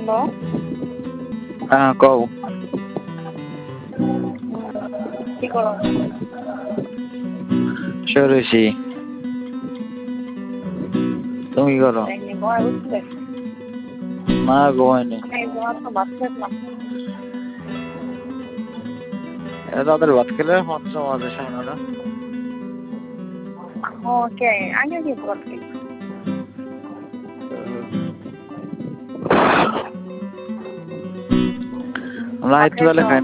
কও কি করো? সরেছি তুমি কি করো? ঘুমায় উঠছে? না ঘুমাইনি। আমি তোমার তো ভাত খেলাম। তাদের ভাত খেলে মাত্র আমাদের সামনে ওকে, আগে কি ভাত খেলি? আমরা একটু বেলা খাই